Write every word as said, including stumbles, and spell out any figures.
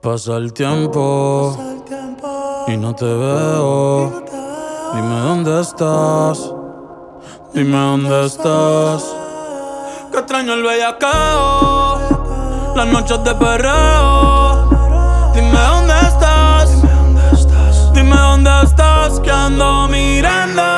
Pasa el tiempo y no te veo. Dime dónde estás. Dime dónde estás. Que extraño el bellaqueo, las noches de perreo. Dime dónde estás. Dime dónde estás. Que ando mirando